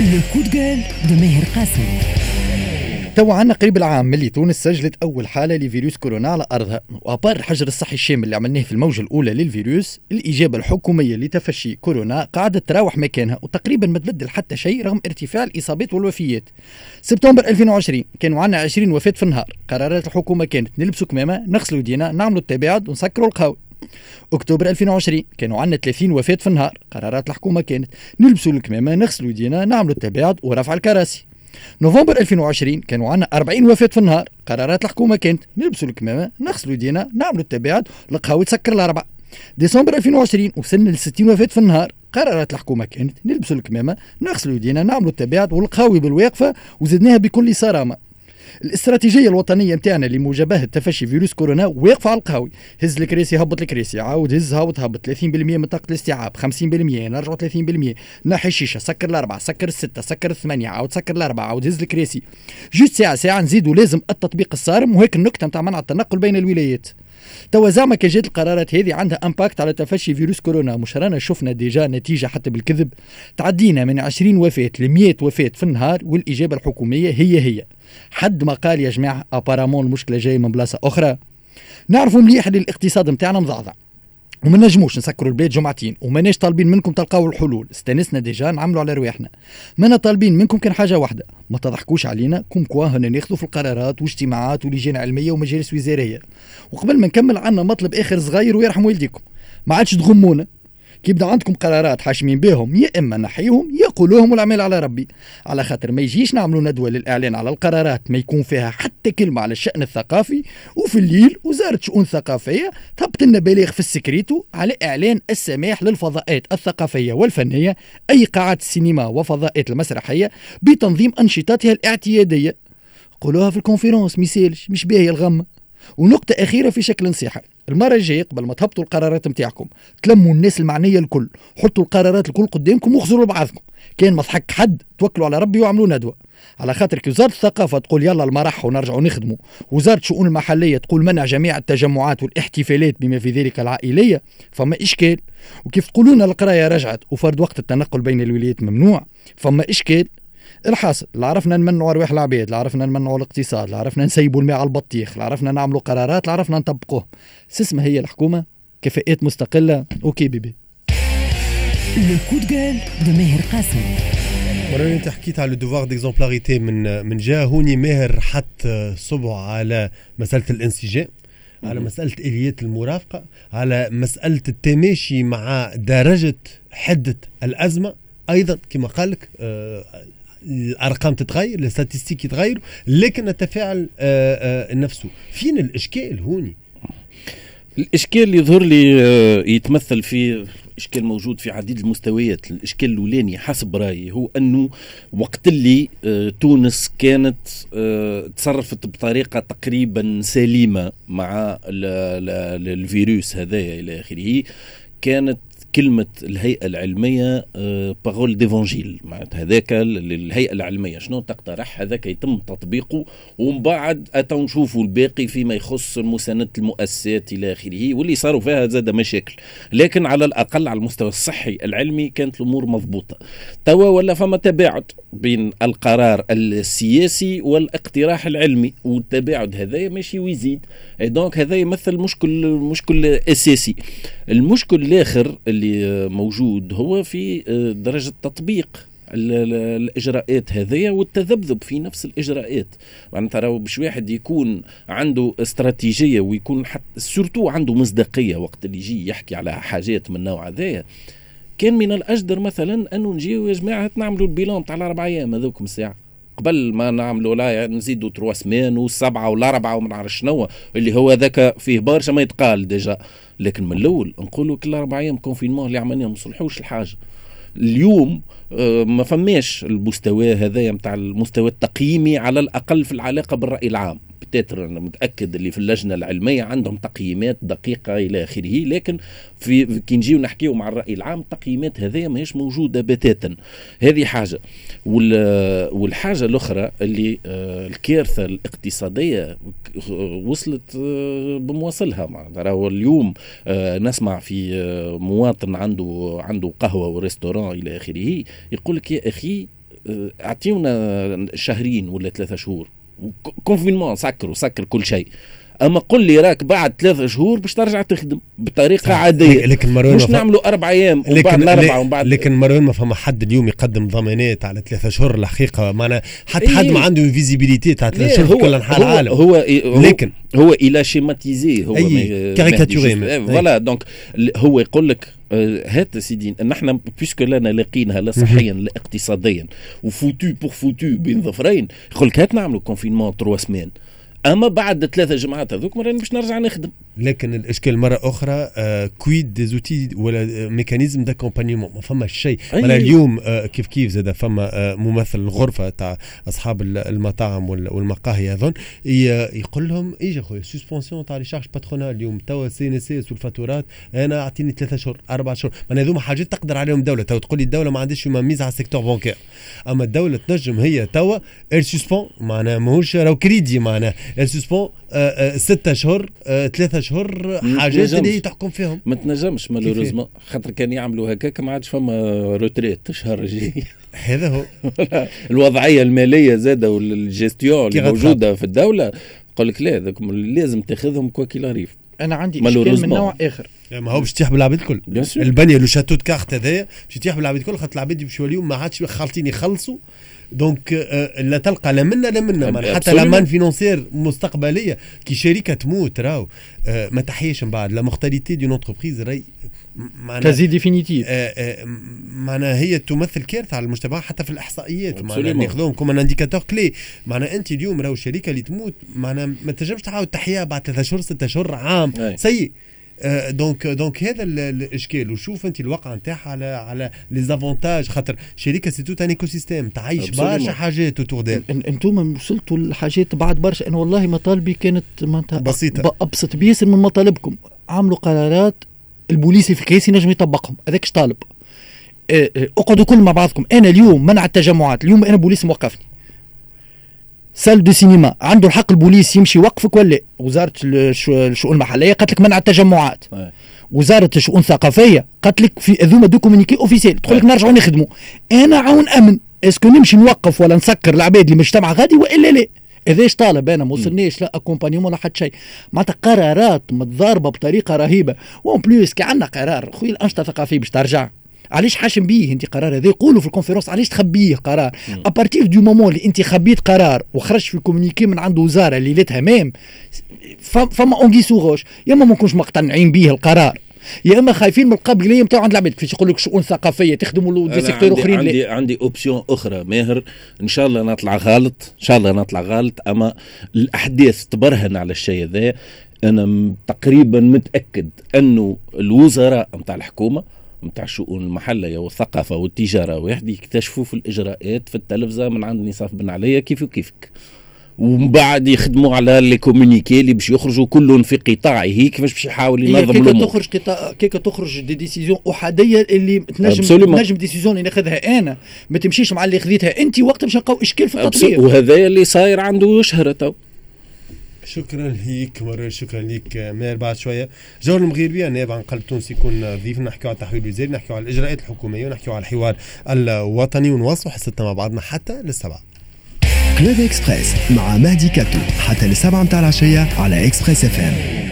لو كود جول دو ماهر قاسم. تو عنا قريب العام ملي تونس سجلت أول حالة لفيروس كورونا على أرضها، وأبار الحجر الصحي الشامل اللي عملناه في الموجة الأولى للفيروس، الإجابة الحكومية لتفشي كورونا قاعدة تراوح مكانها وتقريبا ما تبدل حتى شيء رغم ارتفاع الإصابات والوفيات. سبتمبر 2020 كانوا عنا 20 وفاة في النهار، قرارات الحكومة كانت نلبسوا كمامة، نغسلوا يدينا، نعملوا التباعد ونسكروا القهوة. أكتوبر 2020 كانوا عنا 30 وفاة في النهار، قرارات الحكومة كانت نلبسوا الكمامة، نغسلوا يدينا، نعملوا التباعد ورفع الكراسي. نوفمبر 2020 كانوا عنا 40 وفاة في النهار، قرارات الحكومة كانت نلبسوا الكمامة، نغسلوا يدينا، نعملوا التباعد، القهوة تسكر الأربعة. ديسمبر 2020 وصلنا ل 60 وفاة في النهار، قرارات الحكومة كانت نلبسوا الكمامة، نغسلوا يدينا، نعملوا التباعد والقهوة بالواقفة، وزدناها بكل صرامة. الاستراتيجية الوطنية متاعنا لمجابهة تفشي فيروس كورونا واقفة على القهوي، هز الكراسي هبط الكراسي، عاود هز هبط هبط، 30% من طاقة الاستيعاب، 50% نرجعوا 30%، نحي الشيشة، سكر الأربعة، سكر الستة، سكر الثمانية، عاود سكر الأربعة، عاود هز الكراسي، جوست ساعة نزيدوا لازم التطبيق الصارم، وهيك النكتة متاع منع التنقل بين الولايات. توا زعما كان جات القرارات هذه عندها امباكت على تفشي فيروس كورونا، مش رانا شفنا ديجا نتيجة حتى بالكذب؟ تعدينا من 20 وفاة ل 100 وفاة في النهار، والإجابة الحكومية هي حد ما قال يا جماعة ابارامون المشكلة جاية من بلاصة أخرى. نعرفوا مليح اللي الاقتصاد متاعنا مضعضع وما نجموش نسكروا البلاد جمعتين، وماناش طالبين منكم تلقاو الحلول، استنسنا ديجا نعملوا على رواحنا. مانا طالبين منكم كان حاجة واحدة، ما تضحكوش علينا، كم كوا هنا ناخذوا في القرارات واجتماعات ولجان علمية ومجالس وزارية. وقبل ما نكمل عنا مطلب آخر صغير ويرحم والديكم، ما عادش تغمونا. كيبدا عندكم قرارات حاشمين بهم، يا اما نحيهم يا قولوهم والعمل على ربي، على خاطر ما يجيش نعملوا ندوه للاعلان على القرارات ما يكون فيها حتى كلمه على الشان الثقافي، وفي الليل وزاره شؤون ثقافيه تهبط لنا بلاغ في السكريتو على اعلان السماح للفضاءات الثقافيه والفنيه، اي قاعات السينما وفضاءات المسرحيه بتنظيم انشطتها الاعتياديه. قولوها في الكونفرنس ميسالش، مش باهي الغمه. ونقطة أخيرة في شكل نصيحة، المرة الجاية قبل ما تهبطوا القرارات متاعكم تلموا الناس المعنية الكل، حطوا القرارات الكل قدامكم وخزروا لبعضكم، كان ما ضحك حد توكلوا على ربي وعملوا ندوة. على خاطر كي وزارة الثقافة تقول يلا المرح ونرجعوا نخدموا، وزارة شؤون المحلية تقول منع جميع التجمعات والاحتفالات بما في ذلك العائلية، فما إشكال. وكيف تقولون القراية رجعت وفرد وقت التنقل بين الولايات ممنوع، فما إشكال. الحاصل لا عرفنا نمنعوا ارواح العباد، لا عرفنا نمنعوا الاقتصاد، لا عرفنا نسيبوا الماء على البطيخ، لا عرفنا نعملوا قرارات، لا عرفنا نطبقوه. سسمة هي الحكومة كفاءات مستقلة. اوكي بيبي. لو كود جول دو ماهر قاسم. وراني انت حكيت على الدوفوار ديكزومبلاريتي من جهه، هوني ماهر حط صبعه على مساله الانسجام، على مساله اليات المرافقه، على مساله التماشي مع درجه حده الازمه. ايضا كما قالك الارقام تتغير، الاستاتستيك يتغير، لكن التفاعل نفسه. فين الاشكال هوني؟ الاشكال اللي يظهر لي يتمثل في إشكال موجود في عديد المستويات. الإشكال الأولاني حسب رأيي هو أنه وقت اللي تونس كانت تصرفت بطريقة تقريبا سليمة مع الفيروس هذا إلى آخره، كانت كلمة الهيئة العلمية باغول ديفانجيل، معناتها هذاك الهيئة العلمية شنو تقترح هذاك يتم تطبيقه، ومن بعد أتوا نشوفوا الباقي فيما يخص مساندة المؤسسات إلى آخره، واللي صاروا فيها زاد مشاكل، لكن على الأقل على المستوى الصحي العلمي كانت الأمور مضبوطة. توا ولا فما تباعد بين القرار السياسي والاقتراح العلمي، والتباعد هذا ماشي ويزيد، دونك هذا يمثل مشكل أساسي. المشكل الآخر اللي موجود هو في درجة تطبيق الإجراءات هذه والتذبذب في نفس الإجراءات. يعني ترى باش واحد يكون عنده استراتيجية ويكون حتى سورتو عنده مصداقية وقت اللي يجي يحكي على حاجات من نوع هذا، كان من الأجدر مثلا أنه نجيو يا جماعة نعملوا البيلان تاع 4 أيام هذوكم الساعة قبل ما نعملوا لا نزيدوا 3 سمان و7 و4 وما نعرف شنو اللي هو ذاك فيه برشا ما يتقال ديجا. لكن من الأول نقولوا كل 4 أيام كونفينمون اللي عملناه ما صلحوش الحاجة. اليوم ما فماش المستوى هذا متاع المستوى التقييمي على الأقل في العلاقة بالرأي العام. أنا متأكد اللي في اللجنة العلمية عندهم تقييمات دقيقة إلى آخره، لكن في كي نجيو نحكيو مع الرأي العام التقييمات هذه ما هيش موجودة بتاتا. هذه حاجة. والحاجة الأخرى اللي الكارثة الاقتصادية وصلت بمواصلها. راهو اليوم نسمع في مواطن عنده قهوة وريستوران إلى آخره يقول لك يا أخي اعطيونا شهرين ولا 3 شهور كونفينمون، سكر كل شيء، اما قل لي راك بعد 3 شهور باش ترجع تخدم بطريقه عاديه، لكن مش نعملوا 4 ايام وبعد 4 ومن بعد. لكن مروان ما فما حد اليوم يقدم ضمانات على 3 شهور الحقيقه، معنا حتى حد ما عنده فيزيبيليتي تاع 3 شهور في كل انحاء العالم. لكن هو الى شيماتيزي، هو كاريكاتوري فوالا. دونك هو يقول لك هات سيدي نحن بيسكو لنا لاقينها لا صحيا لا اقتصاديا وفوتو بور فوتو بين ظفرين، يقول لك هات نعملوا كونفينمون 3 سمان، اما بعد 3 جمعات هذوك مرة باش نرجع نخدم. لكن الاشكال مره اخرى كويد دي زوتي ولا ميكانيزم داكومبانيمون، ما فما شيء. اليوم كيف زاد فما ممثل الغرفه تاع اصحاب المطاعم والمقاهي اظن يقول لهم ايجا خويا سسبونسيون تاع لي شارج باترونال اليوم توا سي ان سي والفاتورات، انا اعطيني 3 شهور 4 شهور، من هذوما حاجات تقدر عليهم الدوله. تو تقول لي الدوله ما عندهاش ميز على السيكتور بانكير، اما الدوله تنجم هي توا السسبون معناها ماهوش راهو كريدي، معناها السسبون 6 شهور 3 شهور حاجات اللي تحكم فيهم. ما تنجمش مالوريزمون، خاطر كان يعملوا هكاك ما عادش فما روتريت الشهر الجاي. هذا هو الوضعيه الماليه زاده والجيستيون اللي موجوده في الدوله، يقول لك لا هذوك لازم تاخذهم كوكيل عريف. انا عندي اشكال من نوع اخر، ما هو باش تيح بالعباد الكل. البنيه لو شاتو كارت هذايا باش تيح بالعباد الكل، خاطر العباد يمشيو اليوم ما عادش خالطين يخلصوا، دونك لا تلقى لا منا حتى لا مان فينانسير مستقبليه كي شركه تموت راهو ما تحياش من بعد لا مورتاليتي دون انتربريز راهي كازي ديفينيتيف، معناها هي تمثل كارثه على المجتمع حتى في الاحصائيات، معناها ناخذوهم كما انديكاتور كلي. معناها انت اليوم راهو الشركه اللي تموت معناها ما تنجمش تعاود تحيا بعد 3 شهور 6 شهور عام سيء. دونك هذا الاشكال. وشوف انت الواقع نتاعها على لي زافونتاج، خاطر شركه سي توت ان ايكو سيستيم تعيش برشا حاجات اوتور ديل. انتم وصلتوا لحاجات بعد برشا. انا والله مطالبي كانت بسيطه ابسط بياسر من مطالبكم. عملوا قرارات البوليس في كيس ينجم يطبقهم، هذاكش طالب. اقعدوا كل مع بعضكم. انا اليوم منع التجمعات، اليوم انا بوليس موقفني. سال دو سينما عنده الحق البوليس يمشي يوقفك ولا؟ وزاره الشؤون المحليه قالت لك منع التجمعات. وزاره الشؤون الثقافيه قالت لك في ذوما دو كومونيكي اوفيسيل، تقول لك نرجعوا نخدموا. انا عاون امن، اسكو نمشي نوقف ولا نسكر العباد اللي مجتمع غادي والا لا؟ اذاش طالب انا ما وصلناش لا اكومبانيومون ولا حتى شيء. معناتها قرارات متضاربه بطريقه رهيبه. وان بلوس كي عندنا قرار خويا الانشطه الثقافيه باش ترجع، علاش حاشم بيه انت قرار هذا؟ يقولوا في الكونفرنس علاش تخبيه قرار؟ ابارتير دو مومون اللي انت خبيت قرار وخرج في الكومونيكي من عنده وزاره اللي ليتها ميم، فما اونغي سوغوش، يا ما نكونش مقتنعين به القرار، يا اما خايفين من القابليه نتاعو عند العباد. كيفاش يقول لك شؤون ثقافيه تخدموا له دي سيكتور اخرين. عندي اوبسيون اخرى ماهر، ان شاء الله نطلع غلط، اما الاحداث تبرهن على الشيء هذا. انا تقريبا متاكد انه الوزراء نتاع الحكومه نتاع الشؤون المحليه والثقافه والتجاره واحد يكتشفوا في الاجراءات في التلفزه من عند نصاف بن عليا كيف وكيفك، ومن بعد يخدموا على لي كومونيكي اللي باش يخرجوا كلهم في قطاعه كيفاش باش يحاول ينظم الامور. كيف تخرج دي ديسيزيون احاديه اللي تنجم ديسيزيون اللي ناخذها انا ما تمشيش مع اللي خذيتها انت، وقت باش نلقاو اشكال في التطبيق. وهذا اللي صاير عنده شهر تو. شكرا ليك مرة، شكرا ليك ماهر. بعد شويه جور المغيربيه نائب عن قلب تونس يكون ضيف، نحكيو على التحويل الوزاري، نحكيو على الاجراءات الحكوميه، ونحكيو على الحوار الوطني، ونواصلوا حصتنا مع بعضنا حتى للسبعة. كلوب اكسبريس مع مهدي كاتو حتى للسبعة متاع العشيه على اكسبريس FM.